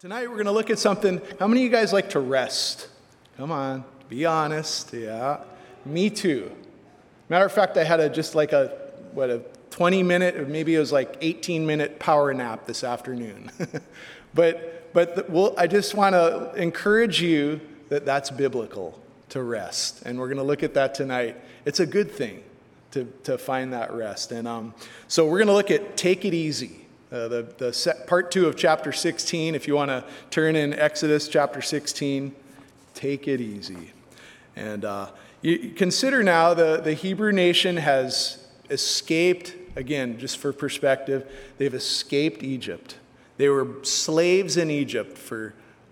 Tonight we're going to look at something. How many of you guys like to rest? Come on, be honest. Yeah, me too. Matter of fact, I had a 20-minute, maybe it was like 18-minute power nap this afternoon. I just want to encourage you that that's biblical, to rest. And we're going to look at that tonight. It's a good thing to find that rest. And so we're going to look at Take It Easy. Part 2 of chapter 16, if you want to turn in Exodus chapter 16, take it easy. And you consider now the Hebrew nation has escaped, again, just for perspective, they've escaped Egypt. They were slaves in Egypt for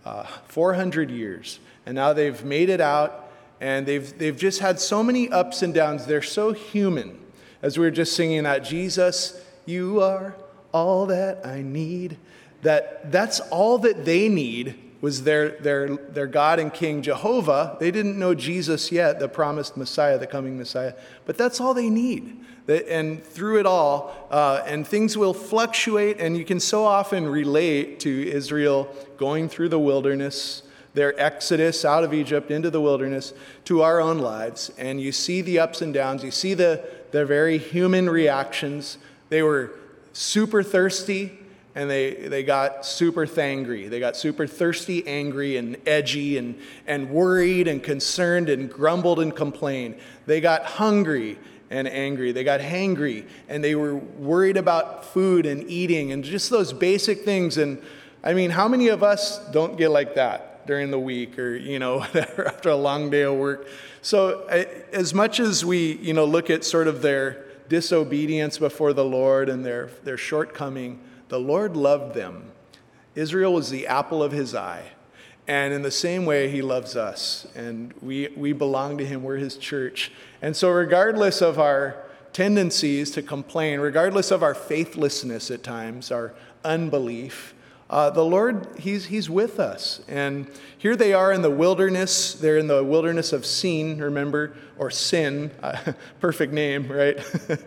400 years, and now they've made it out, and they've just had so many ups and downs. They're so human. As we were just singing that, Jesus, you are all that I need. That's all that they need was their God and King Jehovah. They didn't know Jesus yet, the promised Messiah, the coming Messiah. But that's all they need. And through it all, and things will fluctuate, and you can so often relate to Israel going through the wilderness, their exodus out of Egypt into the wilderness, to our own lives. And you see the ups and downs. You see the very human reactions. They were super thirsty, and they got super thangry. They got super thirsty, angry, and edgy, and worried, and concerned, and grumbled and complained. They got hungry and angry. They got hangry, and they were worried about food and eating, and just those basic things. And I mean, how many of us don't get like that during the week, or whatever, after a long day of work? So as much as we look at sort of their disobedience before the Lord and their shortcoming, the Lord loved them. Israel was the apple of his eye. And in the same way, he loves us. And we belong to him. We're his church. And so regardless of our tendencies to complain, regardless of our faithlessness at times, our unbelief, the Lord, he's with us. And here they are in the wilderness. They're in the wilderness of Sin, remember, or Sin. Perfect name, right?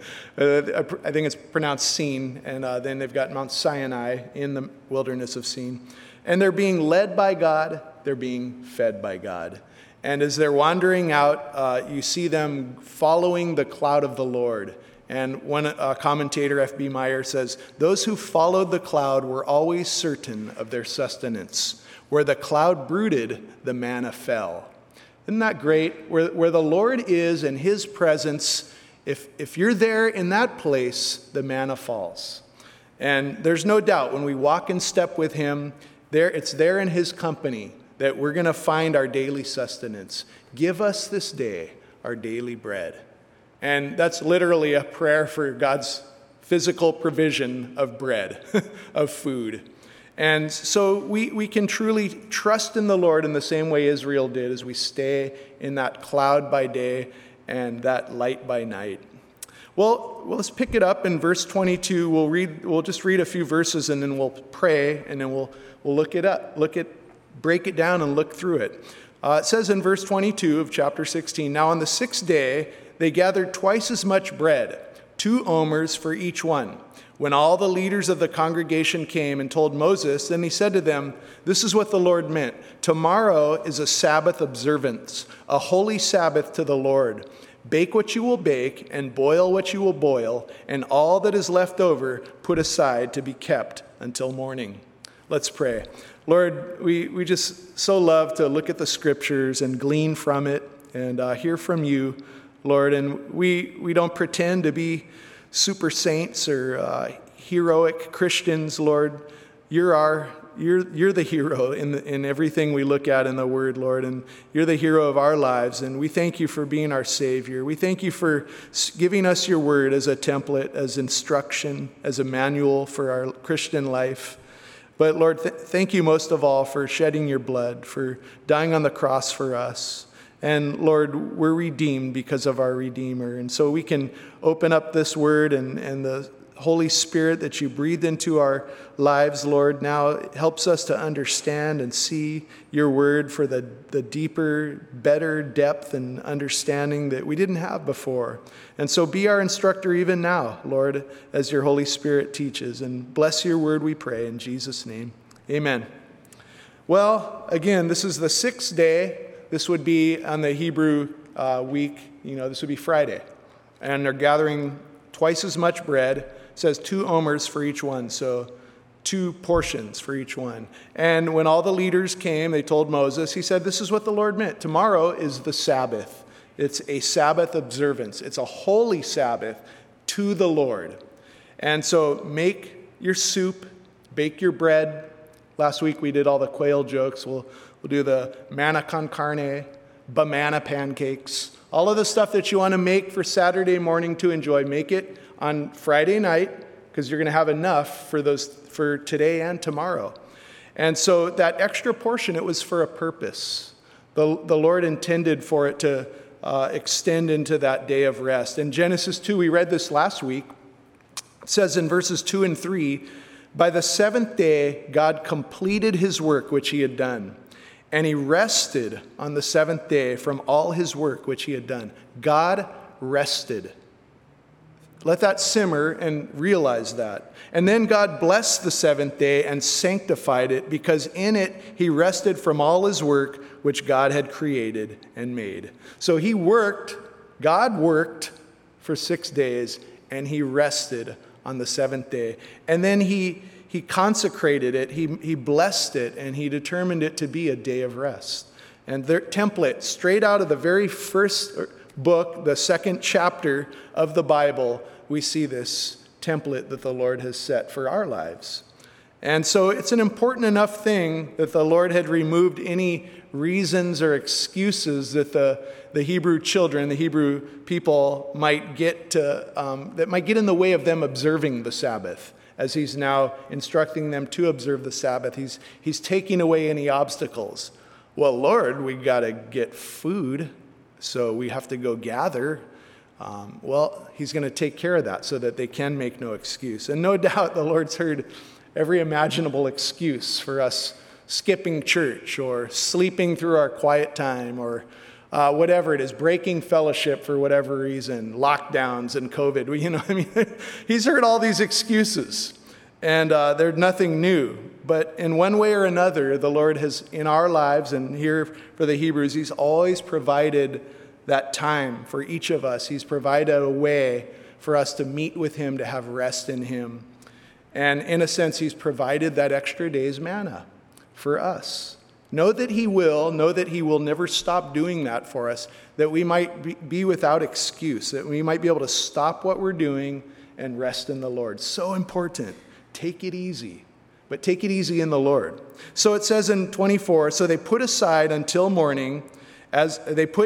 I think it's pronounced Sin. And then they've got Mount Sinai in the wilderness of Sin. And they're being led by God. They're being fed by God. And as they're wandering out, you see them following the cloud of the Lord. And one commentator, F.B. Meyer, says, those who followed the cloud were always certain of their sustenance. Where the cloud brooded, the manna fell. Isn't that great? Where the Lord is in his presence, if you're there in that place, the manna falls. And there's no doubt when we walk in step with him, it's there in his company that we're going to find our daily sustenance. Give us this day our daily bread. And that's literally a prayer for God's physical provision of bread, of food. And so we can truly trust in the Lord in the same way Israel did as we stay in that cloud by day and that light by night. Well, let's pick it up in verse 22. We'll just read a few verses, and then we'll pray, and then we'll look it up, break it down and look through it. It says in verse 22 of chapter 16, now on the 6th day, they gathered twice as much bread, 2 omers for each one. When all the leaders of the congregation came and told Moses, then he said to them, this is what the Lord meant. Tomorrow is a Sabbath observance, a holy Sabbath to the Lord. Bake what you will bake and boil what you will boil, and all that is left over put aside to be kept until morning. Let's pray. Lord, we just so love to look at the scriptures and glean from it and hear from you, Lord, and we don't pretend to be super saints or heroic Christians, Lord. You're the hero in everything we look at in the Word, Lord, and you're the hero of our lives, and we thank you for being our Savior. We thank you for giving us your Word as a template, as instruction, as a manual for our Christian life. But Lord, thank you most of all for shedding your blood, for dying on the cross for us. And Lord, we're redeemed because of our Redeemer. And so we can open up this word and the Holy Spirit that you breathed into our lives, Lord, now helps us to understand and see your word for the deeper, better depth and understanding that we didn't have before. And so be our instructor even now, Lord, as your Holy Spirit teaches. And bless your word, we pray, in Jesus' name. Amen. Well, again, this is the 6th day. This would be on the Hebrew week. This would be Friday. And they're gathering twice as much bread. It says 2 omers for each one, so 2 portions for each one. And when all the leaders came, they told Moses, he said, this is what the Lord meant. Tomorrow is the Sabbath. It's a Sabbath observance. It's a holy Sabbath to the Lord. And so make your soup, bake your bread. Last week we did all the quail jokes. We'll do the manna con carne, banana pancakes, all of the stuff that you want to make for Saturday morning to enjoy. Make it on Friday night because you're going to have enough for today and tomorrow. And so that extra portion, it was for a purpose. The Lord intended for it to extend into that day of rest. In Genesis 2, we read this last week. It says in verses 2 and 3, by the 7th day, God completed his work which he had done, and he rested on the 7th day from all his work which he had done. God rested. Let that simmer and realize that. And then God blessed the 7th day and sanctified it, because in it he rested from all his work which God had created and made. So God worked for 6 days, and he rested on the 7th day. And then he consecrated it, he blessed it, and he determined it to be a day of rest. And their template, straight out of the very first book, the 2nd chapter of the Bible, we see this template that the Lord has set for our lives. And so it's an important enough thing that the Lord had removed any reasons or excuses that the Hebrew children, the Hebrew people might get that might get in the way of them observing the Sabbath. As he's now instructing them to observe the Sabbath, he's taking away any obstacles. Well, Lord, we got to get food, so we have to go gather. Well, he's going to take care of that so that they can make no excuse. And no doubt the Lord's heard every imaginable excuse for us skipping church or sleeping through our quiet time or whatever it is, breaking fellowship for whatever reason, lockdowns and COVID. He's heard all these excuses, and they're nothing new. But in one way or another, the Lord has, in our lives, and here for the Hebrews, he's always provided that time for each of us. He's provided a way for us to meet with him, to have rest in him. And in a sense, he's provided that extra day's manna for us. Know that he will never stop doing that for us, that we might be without excuse, that we might be able to stop what we're doing and rest in the Lord. So important. Take it easy, but take it easy in the Lord. So it says in 24, so they put it aside until morning, as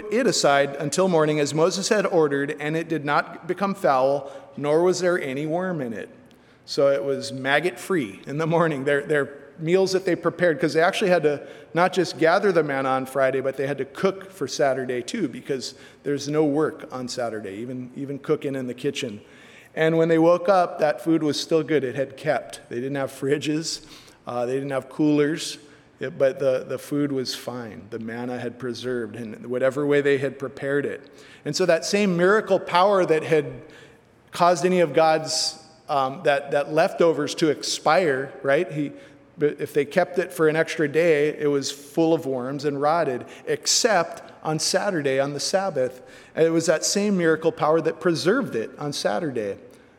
Moses had ordered, and it did not become foul, nor was there any worm in it. So it was maggot-free in the morning. Their meals that they prepared, because they actually had to not just gather the manna on Friday, but they had to cook for Saturday too, because there's no work on Saturday, even cooking in the kitchen. And when they woke up, that food was still good. It had kept. They didn't have fridges. They didn't have coolers. But the food was fine. The manna had preserved in whatever way they had prepared it. And so that same miracle power that had caused any of God's that leftovers to expire, right? If they kept it for an extra day, it was full of worms and rotted, except on Saturday, on the Sabbath. And it was that same miracle power that preserved it on Saturday.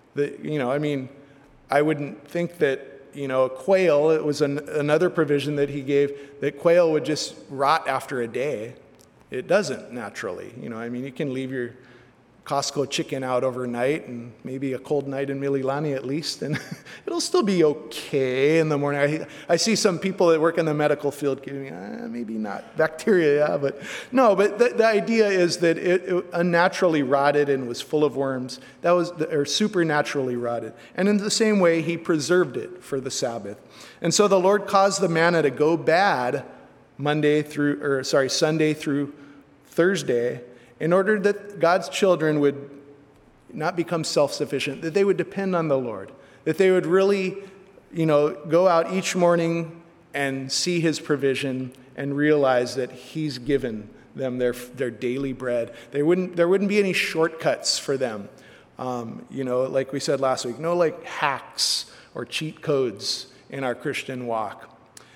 I wouldn't think that, quail, it was another provision that he gave, that quail would just rot after a day. It doesn't naturally. You can leave your Costco chicken out overnight and maybe a cold night in Mililani at least, and it'll still be okay in the morning. I see some people that work in the medical field giving, maybe not bacteria, yeah, but no, but the idea is that it unnaturally rotted and was full of worms. Or supernaturally rotted. And in the same way, he preserved it for the Sabbath. And so the Lord caused the manna to go bad Sunday through Thursday, in order that God's children would not become self-sufficient, that they would depend on the Lord, that they would really, go out each morning and see his provision and realize that he's given them their daily bread. There wouldn't be any shortcuts for them. Like we said last week, no hacks or cheat codes in our Christian walk.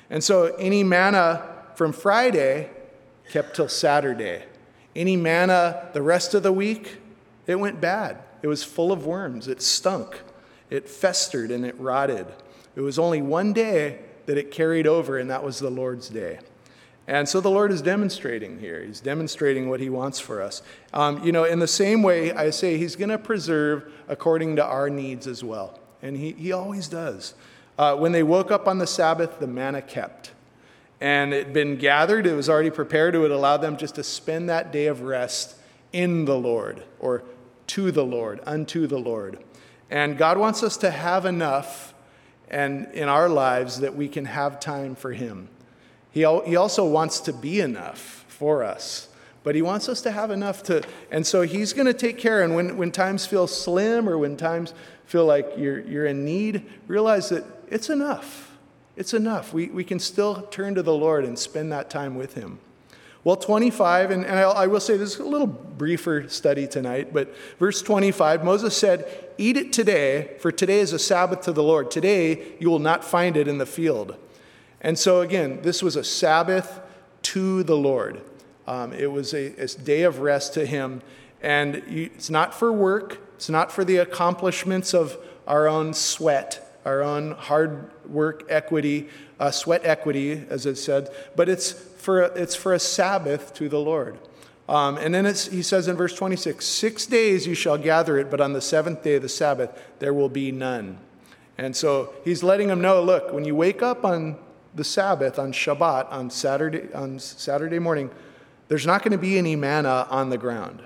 And so any manna from Friday kept till Saturday. Any manna the rest of the week, it went bad. It was full of worms. It stunk. It festered and it rotted. It was only one day that it carried over, and that was the Lord's day. And so the Lord is demonstrating here. He's demonstrating what he wants for us. In the same way, I say he's going to preserve according to our needs as well. And he always does. When they woke up on the Sabbath, the manna kept. And it had been gathered. It was already prepared. It would allow them just to spend that day of rest in the Lord, or to the Lord, unto the Lord. And God wants us to have enough and in our lives that we can have time for him. He also wants to be enough for us, but he wants us to have enough and so he's going to take care. And when times feel slim, or when times feel like you're in need, realize that it's enough. It's enough. We can still turn to the Lord and spend that time with him. Well, 25, and I will say this is a little briefer study tonight, but verse 25, Moses said, "Eat it today, for today is a Sabbath to the Lord. Today you will not find it in the field." And so again, this was a Sabbath to the Lord. It was a day of rest to him. And it's not for work. It's not for the accomplishments of our own sweat, our own hard work equity, sweat equity, as it said. But it's for a Sabbath to the Lord. And then he says in verse 26, 6 days you shall gather it, but on the seventh day of the Sabbath there will be none. And so he's letting them know, look, when you wake up on the Sabbath, on Shabbat, on Saturday morning, there's not going to be any manna on the ground.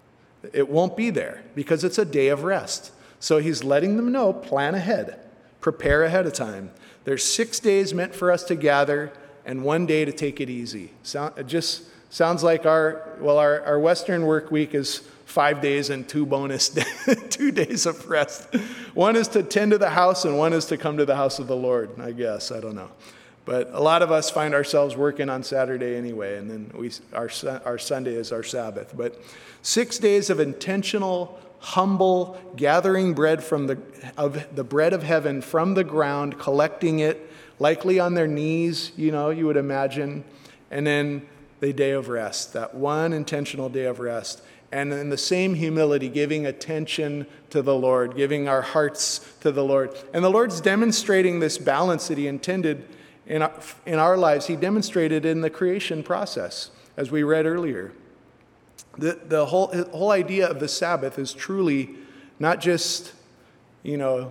It won't be there because it's a day of rest. So he's letting them know, plan ahead, prepare ahead of time. There's 6 days meant for us to gather and 1 day to take it easy. It just sounds like our Western work week is 5 days and 2 bonus 2 days of rest. One is to tend to the house and one is to come to the house of the Lord, I guess. I don't know. But a lot of us find ourselves working on Saturday anyway, and then our Sunday is our Sabbath. But 6 days of intentional, humble gathering bread of the bread of heaven from the ground, collecting it, likely on their knees, you would imagine, and then the day of rest, that one intentional day of rest. And in the same humility, giving attention to the Lord, giving our hearts to the Lord. And the Lord's demonstrating this balance that he intended in our lives. He demonstrated in the creation process, as we read earlier. The whole idea of the Sabbath is truly not just, a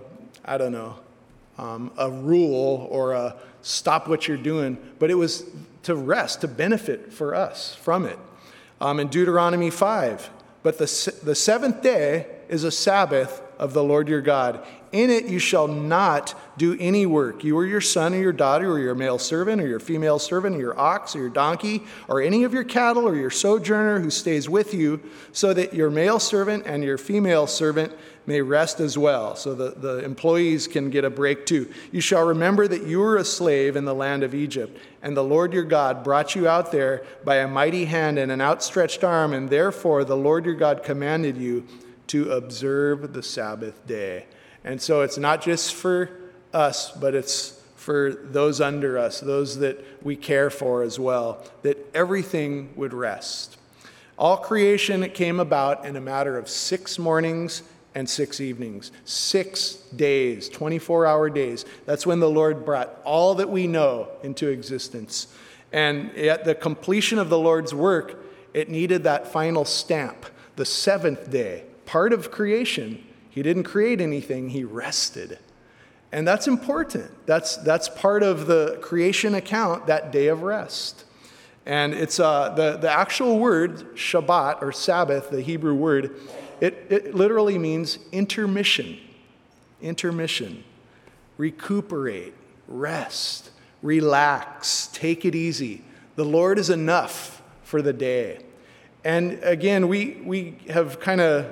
rule or a stop what you're doing, but it was to rest, to benefit for us from it. In Deuteronomy 5, but the seventh day is a Sabbath of the Lord your God. In it you shall not do any work, you or your son or your daughter or your male servant or your female servant or your ox or your donkey or any of your cattle or your sojourner who stays with you, so that your male servant and your female servant may rest as well, so the employees can get a break too. You shall remember that you were a slave in the land of Egypt, and the Lord your God brought you out there by a mighty hand and an outstretched arm, and therefore the Lord your God commanded you to observe the Sabbath day. And so it's not just for us, but it's for those under us, those that we care for as well, that everything would rest. All creation came about in a matter of 6 mornings and 6 evenings. 6 days, 24-hour days. That's when the Lord brought all that we know into existence. And at the completion of the Lord's work, it needed that final stamp, the 7th day. Part of creation, he didn't create anything, he rested. And that's important. That's part of the creation account, that day of rest. And it's the actual word, Shabbat, or Sabbath, the Hebrew word, it literally means intermission. Intermission. Recuperate, rest, relax, take it easy. The Lord is enough for the day. And again, we have kind of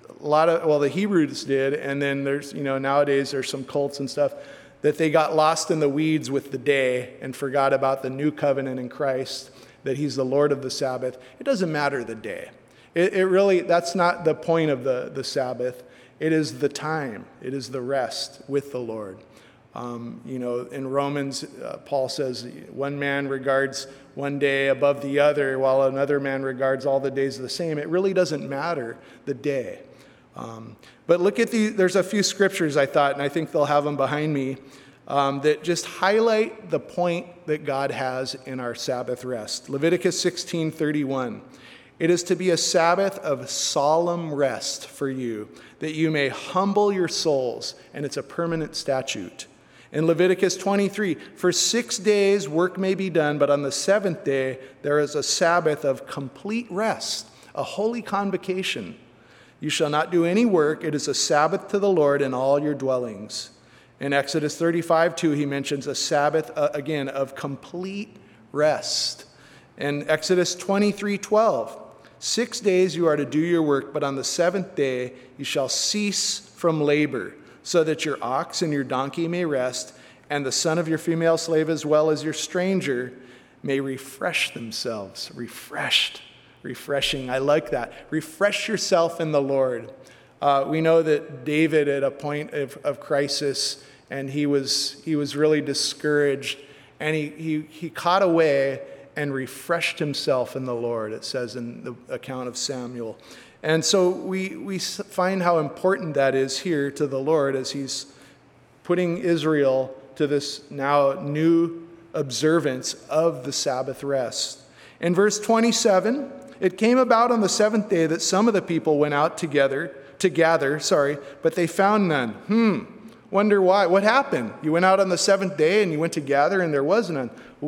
the Hebrews did, and then there's, nowadays there's some cults and stuff that they got lost in the weeds with the day and forgot about the new covenant in Christ, that he's the Lord of the Sabbath. It doesn't matter the day. It really, that's not the point of the Sabbath. It is the time. It is the rest with the Lord. In Romans, Paul says one man regards one day above the other, while another man regards all the days the same. It really doesn't matter the day. But look at there's a few scriptures I thought, and I think they'll have them behind me, that just highlight the point that God has in our Sabbath rest. Leviticus 16:31. It is to be a Sabbath of solemn rest for you, that you may humble your souls, and it's a permanent statute. In Leviticus 23, for 6 days work may be done, but on the seventh day there is a Sabbath of complete rest, a holy convocation. You shall not do any work. It is a Sabbath to the Lord in all your dwellings. In Exodus 35:2, he mentions a Sabbath, again, of complete rest. In Exodus 23:12, 6 days you are to do your work, but on the seventh day you shall cease from labor, so that your ox and your donkey may rest, and the son of your female slave as well as your stranger may refresh themselves. Refreshing. I like that. Refresh yourself in the Lord. We know that David, at a point of crisis, and he was really discouraged, and he caught away and refreshed himself in the Lord, it says in the account of Samuel. And so we find how important that is here to the Lord as he's putting Israel to this now new observance of the Sabbath rest. In verse 27, it came about on the seventh day that some of the people went out to gather, but they found none. Wonder why? What happened? You went out on the seventh day and you went to gather and there was none.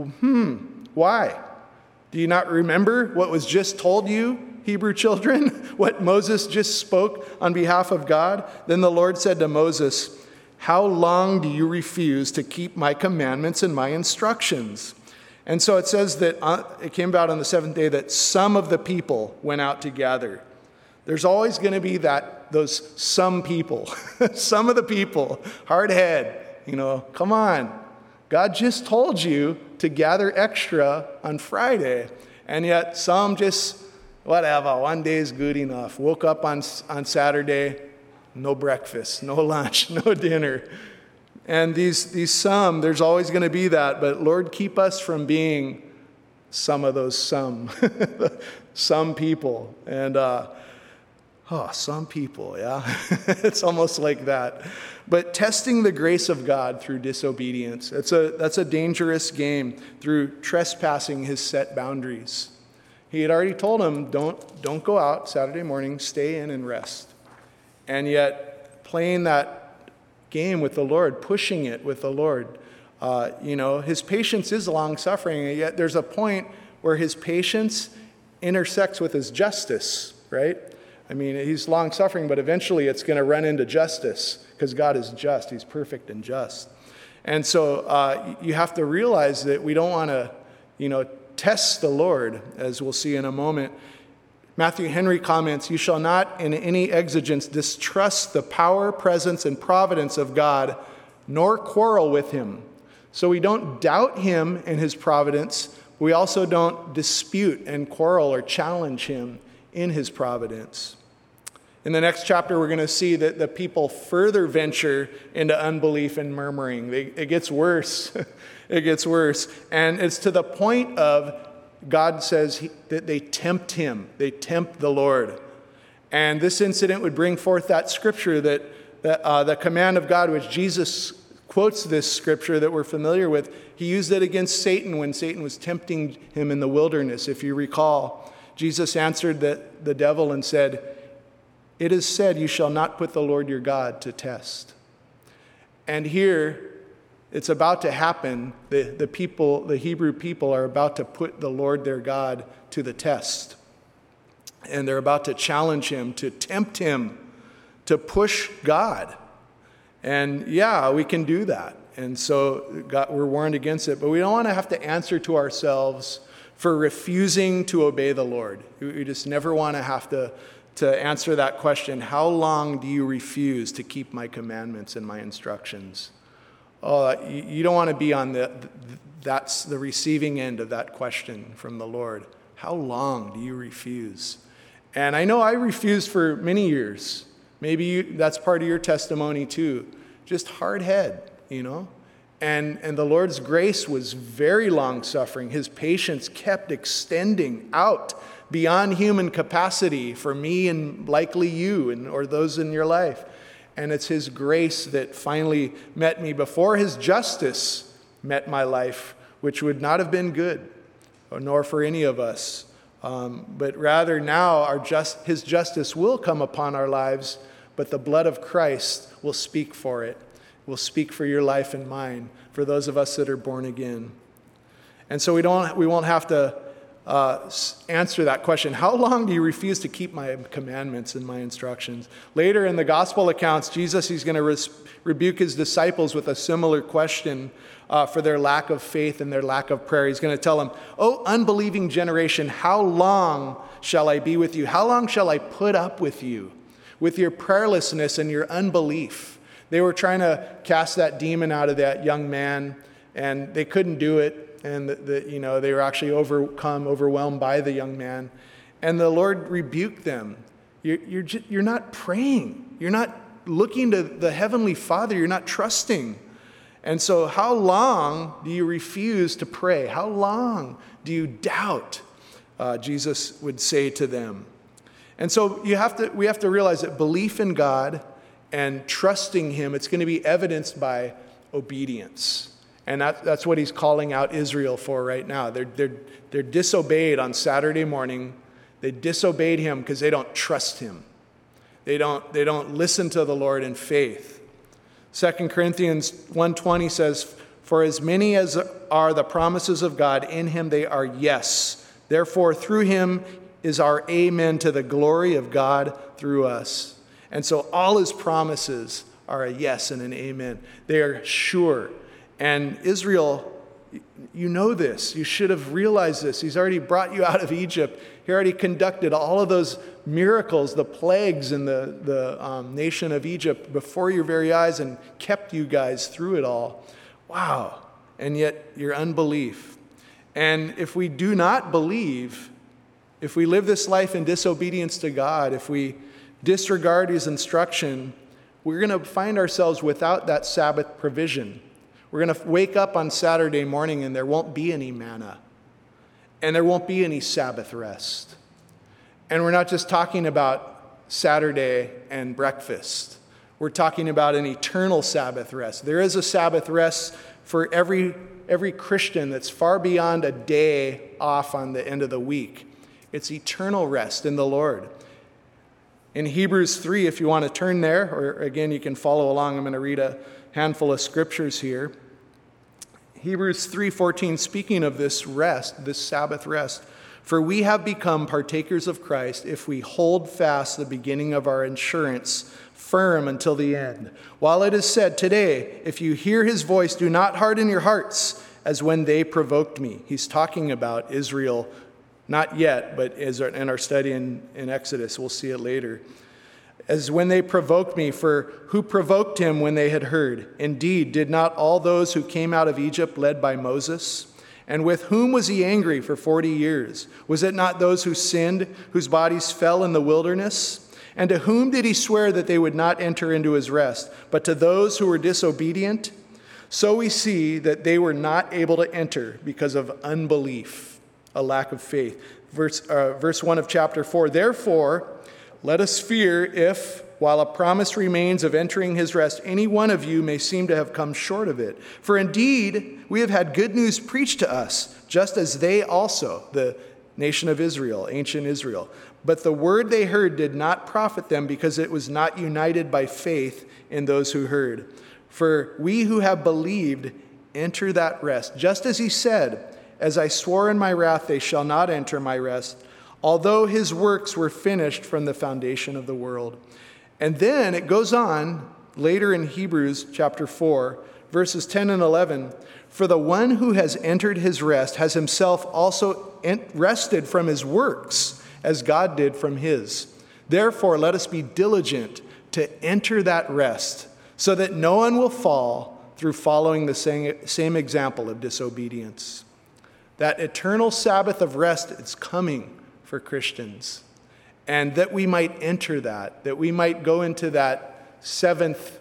Why? Do you not remember what was just told you, Hebrew children? What Moses just spoke on behalf of God? Then the Lord said to Moses, how long do you refuse to keep my commandments and my instructions? And so it says that it came about on the seventh day that some of the people went out to gather. There's always going to be those some people, some of the people, hard head, come on. God just told you to gather extra on Friday, and yet some just, whatever, one day is good enough. Woke up on Saturday, no breakfast, no lunch, no dinner. And these some, there's always going to be that, but Lord, keep us from being some of those some people. And, some people, yeah. It's almost like that. But testing the grace of God through disobedience, that's a dangerous game, through trespassing his set boundaries. He had already told him, don't go out Saturday morning, stay in and rest. And yet, playing that game with the Lord, pushing it with the Lord, his patience is long-suffering, and yet there's a point where his patience intersects with his justice, right? I mean, he's long-suffering, but eventually it's going to run into justice, because God is just. He's perfect and just. And so you have to realize that we don't want to, test the Lord, as we'll see in a moment. Matthew Henry comments, you shall not in any exigence distrust the power, presence, and providence of God, nor quarrel with him. So we don't doubt him and his providence. We also don't dispute and quarrel or challenge him in his providence. In the next chapter, we're going to see that the people further venture into unbelief and murmuring. It gets worse. It gets worse. And it's to the point of God says that they tempt him. They tempt the Lord. And this incident would bring forth that scripture that the command of God, which Jesus quotes this scripture that we're familiar with. He used it against Satan when Satan was tempting him in the wilderness. If you recall, Jesus answered the devil and said, it is said, you shall not put the Lord your God to test. And here, it's about to happen. The Hebrew people are about to put the Lord their God to the test. And they're about to challenge him, to tempt him, to push God. And yeah, we can do that. And so we're warned against it. But we don't want to have to answer to ourselves for refusing to obey the Lord. We just never want to have to answer that question, how long do you refuse to keep my commandments and my instructions? You don't want to be on that's the receiving end of that question from the Lord. How long do you refuse? And I know I refused for many years. Maybe that's part of your testimony too. Just hard head, And the Lord's grace was very long-suffering. His patience kept extending out beyond human capacity for me and likely you or those in your life. And it's His grace that finally met me before His justice met my life, which would not have been good, nor for any of us. But rather now His justice will come upon our lives, but the blood of Christ will speak for it. Will speak for your life and mine, for those of us that are born again. And so we won't have to answer that question. How long do you refuse to keep my commandments and my instructions? Later in the gospel accounts, Jesus, He's going to rebuke His disciples with a similar question for their lack of faith and their lack of prayer. He's going to tell them, "Oh, unbelieving generation, how long shall I be with you? How long shall I put up with you, with your prayerlessness and your unbelief?" They were trying to cast that demon out of that young man, and they couldn't do it. And they were actually overwhelmed by the young man. And the Lord rebuked them. You're not praying. You're not looking to the Heavenly Father. You're not trusting. And so how long do you refuse to pray? How long do you doubt? Jesus would say to them. And so we have to realize that belief in God and trusting Him, it's going to be evidenced by obedience. And that's what He's calling out Israel for right now. They're disobeyed on Saturday morning. They disobeyed Him because they don't trust Him. They don't listen to the Lord in faith. 2 Corinthians 1:20 says, "For as many as are the promises of God, in Him they are yes. Therefore through Him is our amen to the glory of God through us." And so all His promises are a yes and an amen. They are sure. And Israel, you know this. You should have realized this. He's already brought you out of Egypt. He already conducted all of those miracles, the plagues in the nation of Egypt before your very eyes and kept you guys through it all. Wow. And yet your unbelief. And if we do not believe, if we live this life in disobedience to God, if we disregard His instruction, we're going to find ourselves without that Sabbath provision. We're going to wake up on Saturday morning and there won't be any manna. And there won't be any Sabbath rest. And we're not just talking about Saturday and breakfast. We're talking about an eternal Sabbath rest. There is a Sabbath rest for every Christian that's far beyond a day off on the end of the week. It's eternal rest in the Lord. In Hebrews 3, if you want to turn there, or again, you can follow along. I'm going to read a handful of scriptures here. Hebrews 3:14, speaking of this rest, this Sabbath rest, "For we have become partakers of Christ if we hold fast the beginning of our assurance firm until the end. While it is said today, if you hear His voice, do not harden your hearts as when they provoked me." He's talking about Israel, not yet, but in our study in Exodus, we'll see it later. "As when they provoked me, for who provoked Him when they had heard? Indeed, did not all those who came out of Egypt led by Moses? And with whom was He angry for 40 years? Was it not those who sinned, whose bodies fell in the wilderness? And to whom did He swear that they would not enter into His rest, but to those who were disobedient? So we see that they were not able to enter because of unbelief," a lack of faith. Verse 1 of chapter 4, "Therefore, let us fear if, while a promise remains of entering His rest, any one of you may seem to have come short of it. For indeed, we have had good news preached to us, just as they also," the nation of Israel, ancient Israel. "But the word they heard did not profit them because it was not united by faith in those who heard. For we who have believed enter that rest, just as He said, as I swore in my wrath, they shall not enter my rest, although His works were finished from the foundation of the world." And then it goes on later in Hebrews chapter 4, verses 10 and 11. "For the one who has entered His rest has himself also rested from his works, as God did from His. Therefore, let us be diligent to enter that rest, so that no one will fall through following the same example of disobedience." That eternal Sabbath of rest is coming for Christians. And that we might enter that we might go into that seventh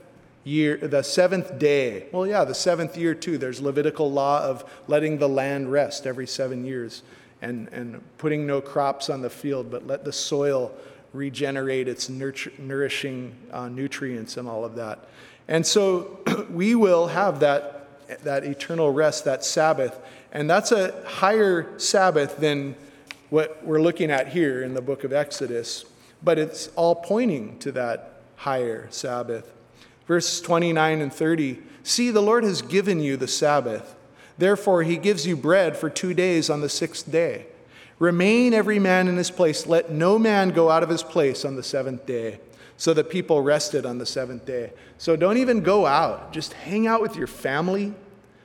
year, the seventh day. Well, yeah, the seventh year too. There's Levitical law of letting the land rest every 7 years and putting no crops on the field, but let the soil regenerate its nourishing nutrients and all of that. And so we will have that eternal rest, that Sabbath. And that's a higher Sabbath than what we're looking at here in the book of Exodus. But it's all pointing to that higher Sabbath. Verses 29 and 30, see, the Lord has given you the Sabbath. Therefore, he gives you bread for 2 days on the 6th day. Remain every man in his place. Let no man go out of his place on the 7th day. So that people rested on the 7th day. So don't even go out. Just hang out with your family.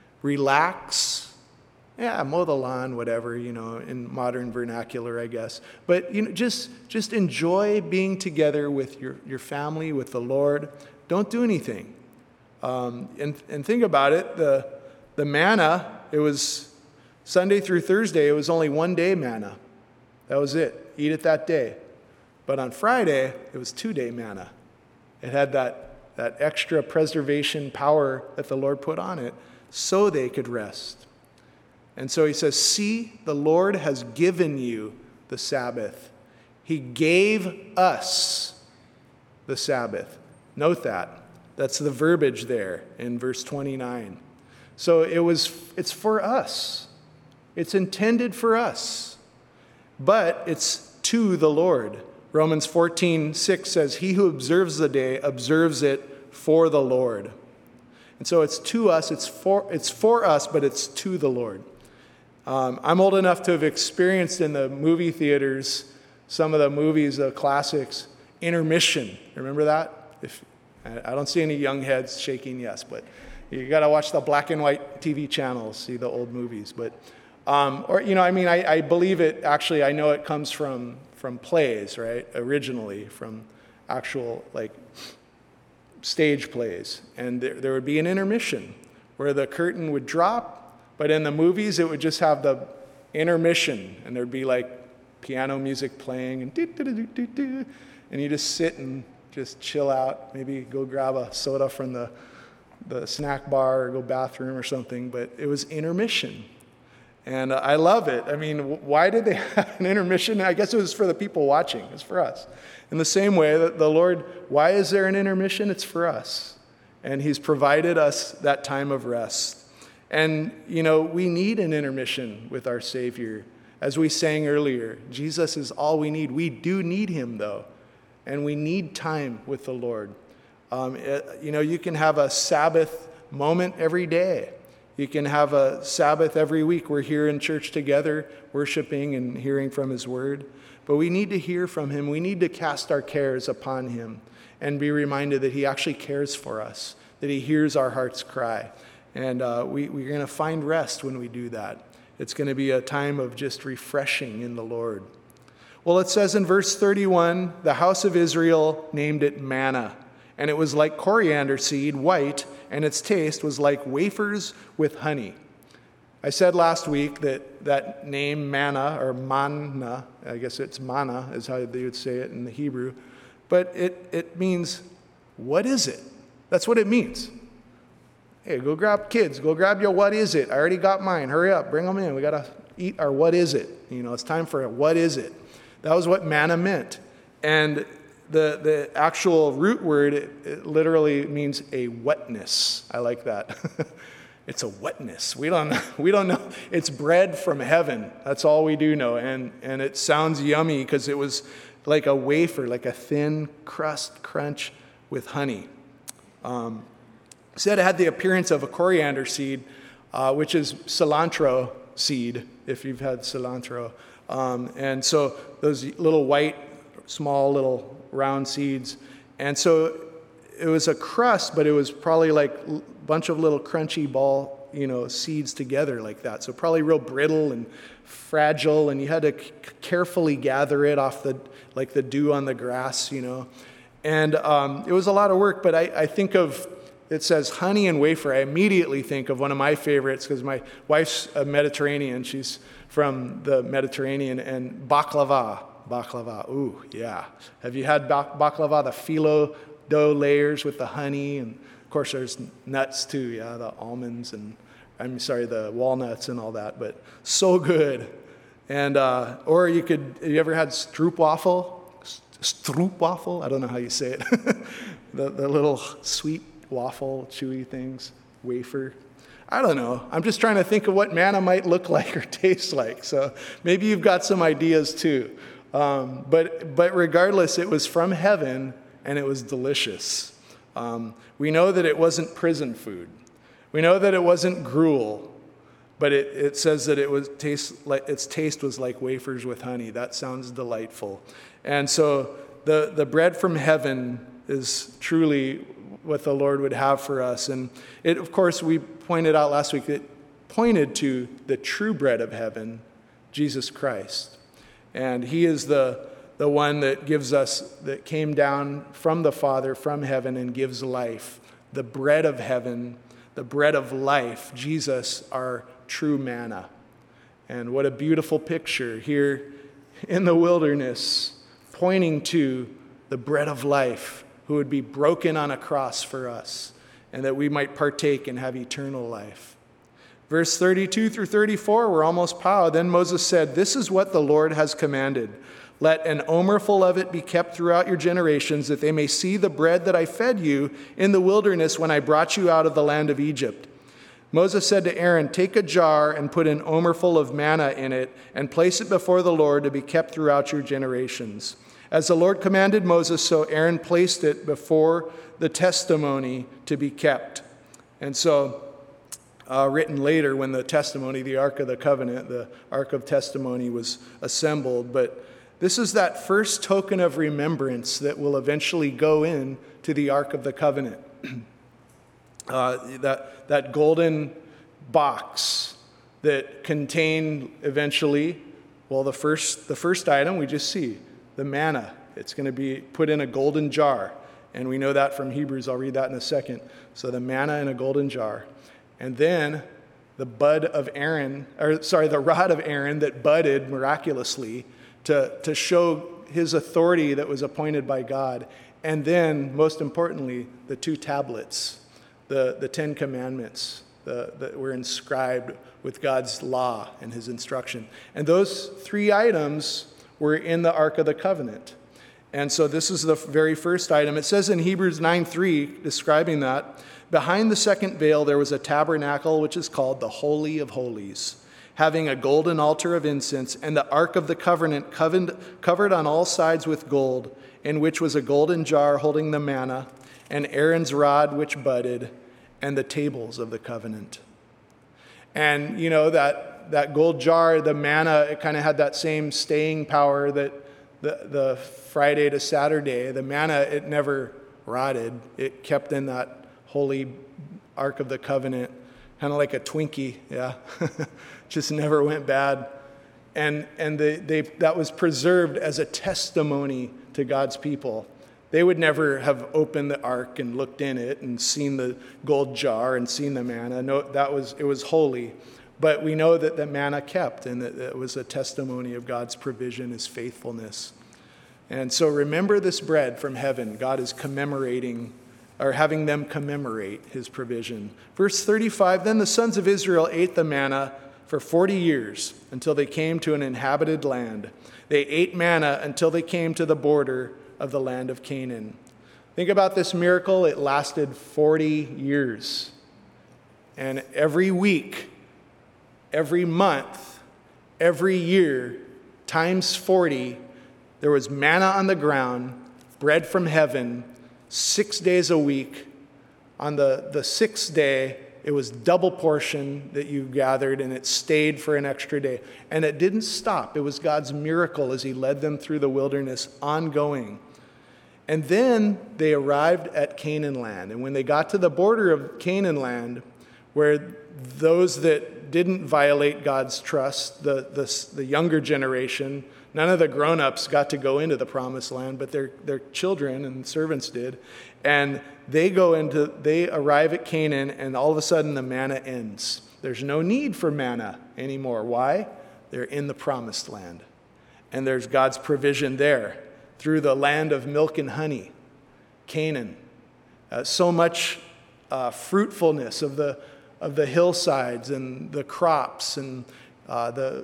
Relax. Yeah, mow the lawn, whatever, in modern vernacular, I guess. But, just enjoy being together with your family, with the Lord. Don't do anything. And think about it. The manna, it was Sunday through Thursday, it was only 1 day manna. That was it. Eat it that day. But on Friday, it was 2-day manna. It had that extra preservation power that the Lord put on it so they could rest. And so he says, see, the Lord has given you the Sabbath. He gave us the Sabbath. Note that. That's the verbiage there in verse 29. So it's for us. It's intended for us. But it's to the Lord. Romans 14:6 says, he who observes the day observes it for the Lord. And so it's to us, it's for us, but it's to the Lord. I'm old enough to have experienced in the movie theaters some of the movies, the classics, intermission. Remember that? I don't see any young heads shaking yes, but you got to watch the black and white TV channels, see the old movies. But I believe it. Actually, I know it comes from plays, right? Originally from actual stage plays, and there would be an intermission where the curtain would drop. But in the movies, it would just have the intermission, and there'd be piano music playing, and you just sit and just chill out, maybe go grab a soda from the snack bar or go bathroom or something, but it was intermission. And I love it. I mean, why did they have an intermission? I guess it was for the people watching. It's for us. In the same way that the Lord, why is there an intermission? It's for us. And he's provided us that time of rest. And, we need an intermission with our Savior. As we sang earlier, Jesus is all we need. We do need him, though. And we need time with the Lord. You can have a Sabbath moment every day. You can have a Sabbath every week. We're here in church together, worshiping and hearing from his word. But we need to hear from him. We need to cast our cares upon him and be reminded that he actually cares for us, that he hears our heart's cry. And we're going to find rest when we do that. It's going to be a time of just refreshing in the Lord. Well, it says in verse 31, the house of Israel named it manna. And it was like coriander seed, white, and its taste was like wafers with honey. I said last week that name manna, or manna, I guess it's manna is how they would say it in the Hebrew, but it means, what is it? That's what it means. Hey, go grab your what is it? I already got mine. Hurry up, bring them in. We got to eat our what is it. It's time for it. What is it? That was what manna meant. And the actual root word, it literally means a wetness. I like that. It's a wetness. We don't know. It's bread from heaven. That's all we do know. And it sounds yummy because it was like a wafer, like a thin crust crunch with honey. Said it had the appearance of a coriander seed, which is cilantro seed, if you've had cilantro. And so those little white, small little round seeds. And so it was a crust, but it was probably like a bunch of little crunchy ball, seeds together like that. So probably real brittle and fragile, and you had to carefully gather it off the dew on the grass, And it was a lot of work, but I think of, it says honey and wafer. I immediately think of one of my favorites because my wife's a Mediterranean. She's from the Mediterranean, and baklava. Ooh, yeah. Have you had baklava, the phyllo dough layers with the honey and Of course, there's nuts too, the almonds the walnuts and all that, but so good. And, or you ever had stroopwafel? Stroopwafel? I don't know how you say it. the little sweet waffle, chewy things, wafer. I don't know. I'm just trying to think of what manna might look like or taste like. So maybe you've got some ideas too. But regardless, it was from heaven and it was delicious. We know that it wasn't prison food. We know that it wasn't gruel, but it says that its taste was like wafers with honey. That sounds delightful. And so the bread from heaven is truly what the Lord would have for us. And it, of course, we pointed out last week, it pointed to the true bread of heaven, Jesus Christ. And he is the one that that came down from the Father, from heaven, and gives life. The bread of heaven, the bread of life, Jesus, our true manna. And what a beautiful picture here in the wilderness, pointing to the bread of life, who would be broken on a cross for us, and that we might partake and have eternal life. Verse 32 through 34, we're almost pow. Then Moses said, "This is what the Lord has commanded. Let an omerful of it be kept throughout your generations, that they may see the bread that I fed you in the wilderness when I brought you out of the land of Egypt." Moses said to Aaron, "Take a jar and put an omerful of manna in it, and place it before the Lord to be kept throughout your generations." As the Lord commanded Moses, so Aaron placed it before the testimony to be kept. And so, written later when the testimony, the Ark of the Covenant, the Ark of Testimony was assembled. But this is that first token of remembrance that will eventually go into the Ark of the Covenant. That golden box that contained eventually, well, the first item we just see, the manna. It's going to be put in a golden jar. And we know that from Hebrews. I'll read that in a second. So the manna in a golden jar. And then the rod of Aaron that budded miraculously to show his authority that was appointed by God. And then, most importantly, the 2 tablets, the 10 commandments that were inscribed with God's law and his instruction. And those 3 items were in the Ark of the Covenant. And so this is the very first item. It says in Hebrews 9:3, describing that, behind the second veil there was a tabernacle which is called the Holy of Holies, having a golden altar of incense, and the Ark of the Covenant covered on all sides with gold, in which was a golden jar holding the manna, and Aaron's rod which budded, and the tables of the covenant. And you know that gold jar, the manna, it kind of had that same staying power that the Friday to Saturday. The manna, it never rotted. It kept in that holy Ark of the Covenant, kind of like a Twinkie, yeah. Just never went bad. And that was preserved as a testimony to God's people. They would never have opened the ark and looked in it and seen the gold jar and seen the manna. No, it was holy. But we know that the manna kept, and that it was a testimony of God's provision, his faithfulness. And so remember this bread from heaven. God is commemorating, or having them commemorate his provision. Verse 35, then the sons of Israel ate the manna for 40 years until they came to an inhabited land. They ate manna until they came to the border of the land of Canaan. Think about this miracle. It lasted 40 years. And every week, every month, every year, times 40, there was manna on the ground, bread from heaven, 6 days a week. On the sixth day, it was double portion that you gathered, and it stayed for an extra day. And it didn't stop. It was God's miracle as he led them through the wilderness, ongoing. And then they arrived at Canaan land. And when they got to the border of Canaan land, where those that didn't violate God's trust, the younger generation, none of the grown-ups got to go into the promised land, but their children and servants did. And they arrive at Canaan, and all of a sudden the manna ends. There's no need for manna anymore. Why? They're in the promised land. And there's God's provision there through the land of milk and honey, Canaan. So much fruitfulness of the hillsides and the crops and the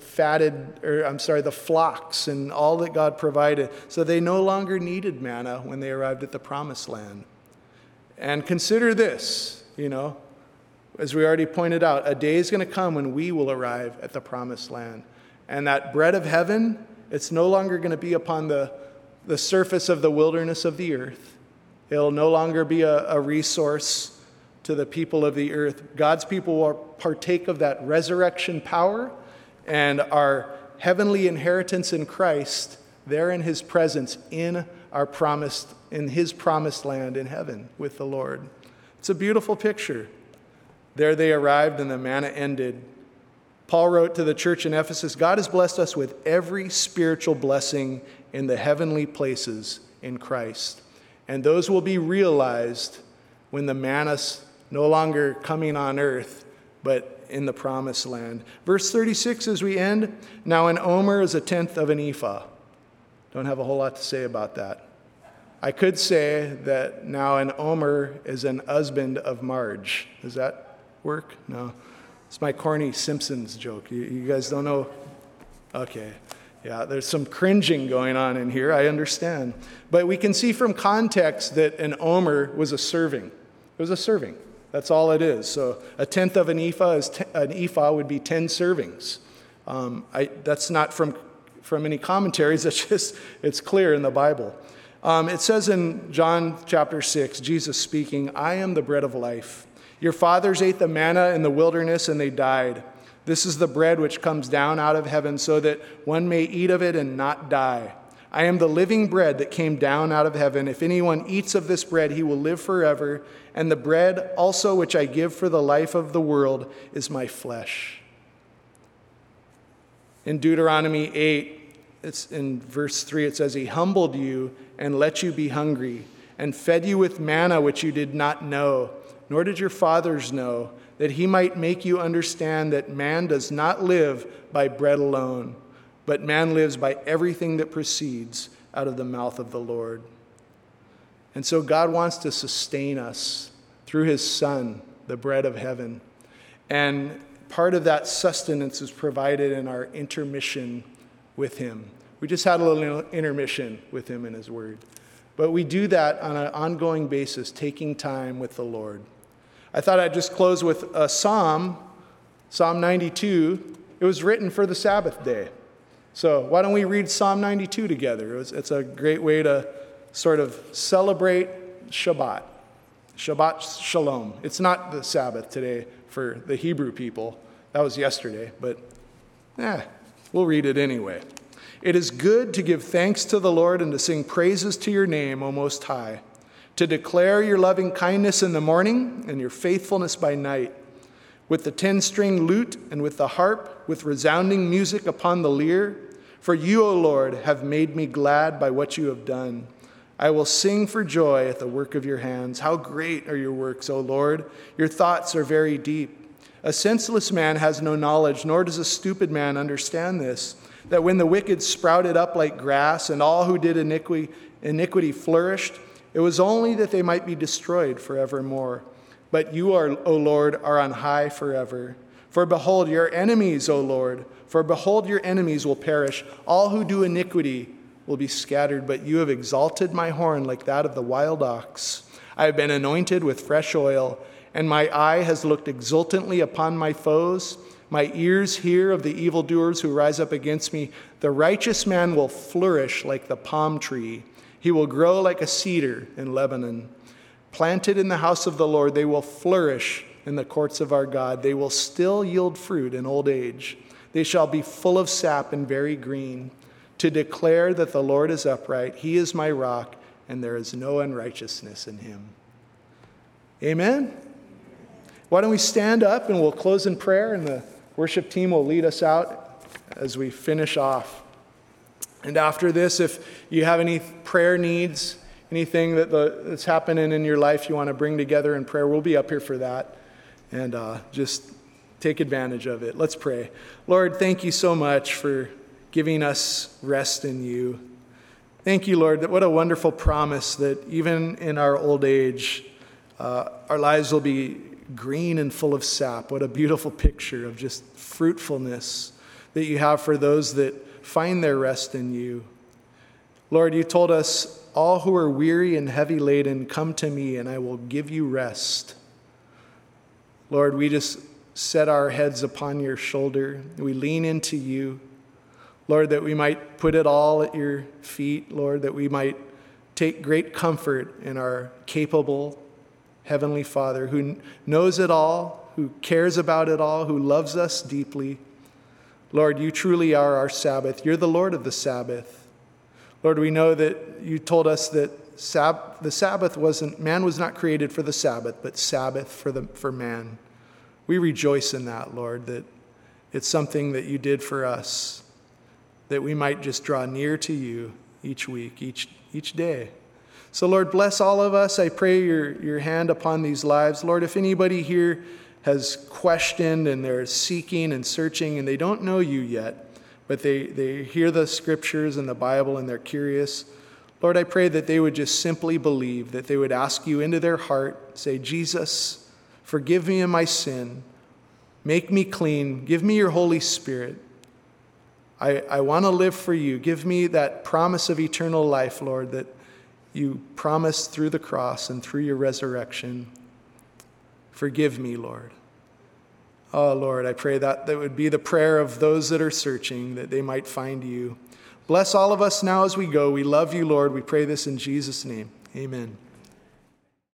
flocks and all that God provided. So they no longer needed manna when they arrived at the promised land. And consider this, as we already pointed out, a day is going to come when we will arrive at the promised land. And that bread of heaven, it's no longer going to be upon the surface of the wilderness of the earth. It'll no longer be a resource to the people of the earth. God's people will partake of that resurrection power and our heavenly inheritance in Christ there in his presence in his promised land in heaven with the Lord. It's a beautiful picture. There they arrived and the manna ended. Paul wrote to the church in Ephesus, God has blessed us with every spiritual blessing in the heavenly places in Christ. And those will be realized when the manna's no longer coming on earth, but in the promised land. Verse 36 as we end, now an omer is a tenth of an ephah. Don't have a whole lot to say about that. I could say that now an omer is an husband of Marge. Does that work? No. It's my corny Simpsons joke. You guys don't know? Okay. Yeah, there's some cringing going on in here. I understand. But we can see from context that an omer was a serving. It was a serving. That's all it is. So a tenth of an ephah would be 10 servings. That's not from any commentaries. It's clear in the Bible. It says in John chapter 6, Jesus speaking, I am the bread of life. Your fathers ate the manna in the wilderness and they died. This is the bread which comes down out of heaven so that one may eat of it and not die. I am the living bread that came down out of heaven. If anyone eats of this bread, he will live forever. And the bread also which I give for the life of the world is my flesh. In Deuteronomy 8, it's in verse 3, it says, He humbled you and let you be hungry and fed you with manna which you did not know, nor did your fathers know, that he might make you understand that man does not live by bread alone, but man lives by everything that proceeds out of the mouth of the Lord. And so God wants to sustain us through his Son, the bread of heaven. And part of that sustenance is provided in our intermission with him. We just had a little intermission with him in his word. But we do that on an ongoing basis, taking time with the Lord. I thought I'd just close with a psalm, Psalm 92. It was written for the Sabbath day. So why don't we read Psalm 92 together? It's a great way to sort of celebrate Shabbat. Shabbat Shalom. It's not the Sabbath today for the Hebrew people. That was yesterday, but we'll read it anyway. It is good to give thanks to the Lord and to sing praises to your name, O Most High, to declare your loving kindness in the morning and your faithfulness by night, with the 10-string lute and with the harp, with resounding music upon the lyre. For you, O Lord, have made me glad by what you have done. I will sing for joy at the work of your hands. How great are your works, O Lord! Your thoughts are very deep. A senseless man has no knowledge, nor does a stupid man understand this, that when the wicked sprouted up like grass and all who did iniquity flourished, it was only that they might be destroyed forevermore. But you, O Lord, are on high forever. For behold, your enemies, O Lord, for behold, your enemies will perish. All who do iniquity will be scattered, but you have exalted my horn like that of the wild ox. I have been anointed with fresh oil, and my eye has looked exultantly upon my foes. My ears hear of the evildoers who rise up against me. The righteous man will flourish like the palm tree. He will grow like a cedar in Lebanon. Planted in the house of the Lord, they will flourish in the courts of our God. They will still yield fruit in old age. They shall be full of sap and very green, to declare that the Lord is upright. He is my rock, and there is no unrighteousness in him. Amen? Why don't we stand up and we'll close in prayer, and the worship team will lead us out as we finish off. And after this, if you have any prayer needs, anything that's happening in your life you want to bring together in prayer, we'll be up here for that. And just take advantage of it. Let's pray. Lord, thank you so much for giving us rest in you. Thank you, Lord, that what a wonderful promise that even in our old age, Our lives will be green and full of sap. What a beautiful picture of just fruitfulness that you have for those that find their rest in you. Lord, you told us, all who are weary and heavy laden, come to me and I will give you rest. Lord, we just set our heads upon your shoulder. We lean into you. Lord, that we might put it all at your feet. Lord, that we might take great comfort in our capable Heavenly Father who knows it all, who cares about it all, who loves us deeply. Lord, you truly are our Sabbath. You're the Lord of the Sabbath. Lord, we know that you told us that the Sabbath man was not created for the Sabbath, but Sabbath for man. We rejoice in that, Lord, that it's something that you did for us, that we might just draw near to you each week, each day. So, Lord, bless all of us. I pray your hand upon these lives. Lord, if anybody here has questioned and they're seeking and searching and they don't know you yet, but they hear the scriptures and the Bible and they're curious, Lord, I pray that they would just simply believe, that they would ask you into their heart, say, Jesus, forgive me of my sin, make me clean, give me your Holy Spirit. I want to live for you. Give me that promise of eternal life, Lord, that you promised through the cross and through your resurrection. Forgive me, Lord. Oh, Lord, I pray that would be the prayer of those that are searching, that they might find you. Bless all of us now as we go. We love you, Lord. We pray this in Jesus' name. Amen.